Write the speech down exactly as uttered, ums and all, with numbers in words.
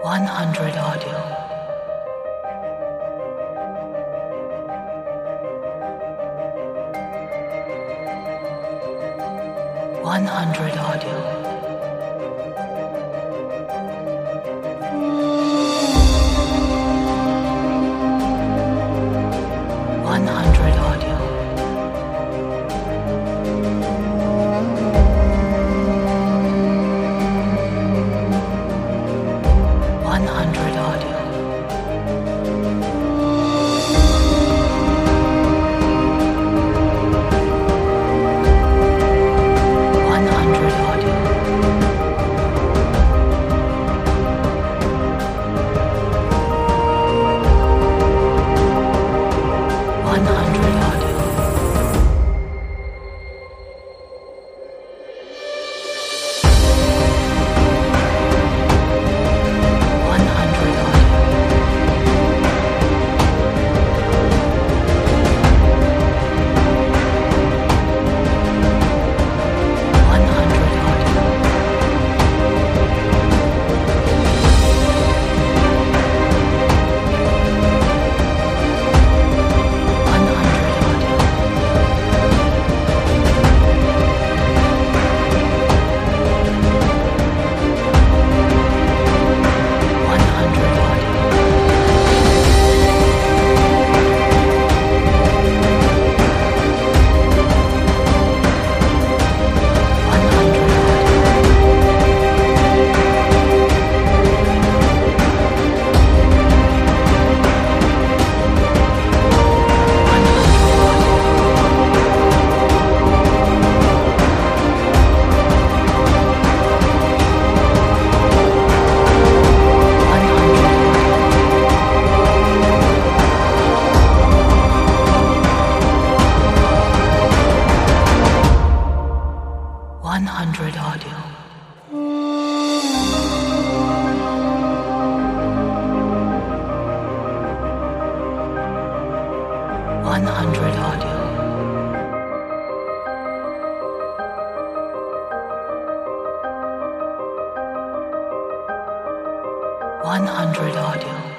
one hundred audio. one hundred audio. one hundred audio. one hundred audio. one hundred audio. one hundred audio. one hundred audio. one hundred audio. one hundred audio. one hundred audio. one hundred audio. one hundred audio. one hundred one hundred audio. one hundred audio. one hundred audio.